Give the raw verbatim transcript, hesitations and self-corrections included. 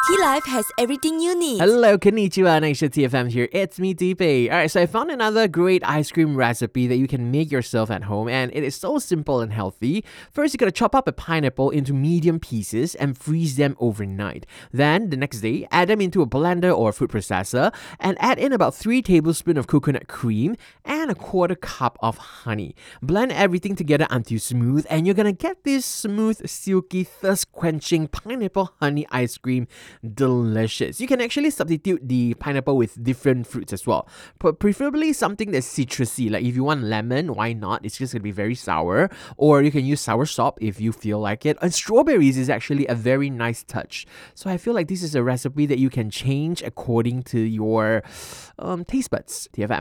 T-Life has everything you need. Hello, konnichiwa, Aisha T F M here. It's me, Deepay. Alright, so I found another great ice cream recipe that you can make yourself at home, and it is so simple and healthy. First, you gotta chop up a pineapple into medium pieces and freeze them overnight. Then, the next day, add them into a blender or food processor and add in about three tablespoons of coconut cream and a quarter cup of honey. Blend everything together until smooth, and you're gonna get this smooth, silky, thirst-quenching pineapple honey ice cream. Delicious. You can actually substitute the pineapple with different fruits as well, but preferably something that's citrusy. Like if you want lemon, why not? It's just gonna be very sour. Or you can use soursop if you feel like it. And strawberries is actually a very nice touch. So I feel like this is a recipe that you can change according to your um, taste buds. T F M.